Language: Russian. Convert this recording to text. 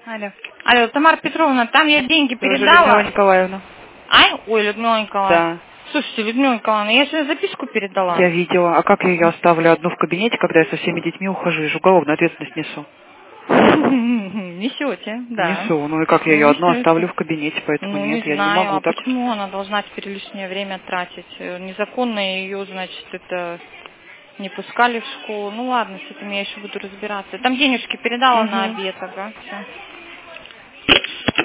Алло. Алло, Тамара Петровна, там я деньги передала. Людмила Николаевна. Ай? Ой, Людмила Николаевна. Да. Слушайте, Людмила Николаевна, я же записку передала. Я видела. А как я ее оставлю одну в кабинете, когда я со всеми детьми ухожу? Я же уголовную ответственность несу. Несете, да. Несу. Ну и как я ее одну оставлю в кабинете, поэтому Ну, нет, не я не знаю, могу а так. почему она должна теперь лишнее время тратить? Незаконно ее, значит, это не пускали в школу. Ну ладно, с этим я еще буду разбираться. Там денежки передала на Угу. обед, ага, все.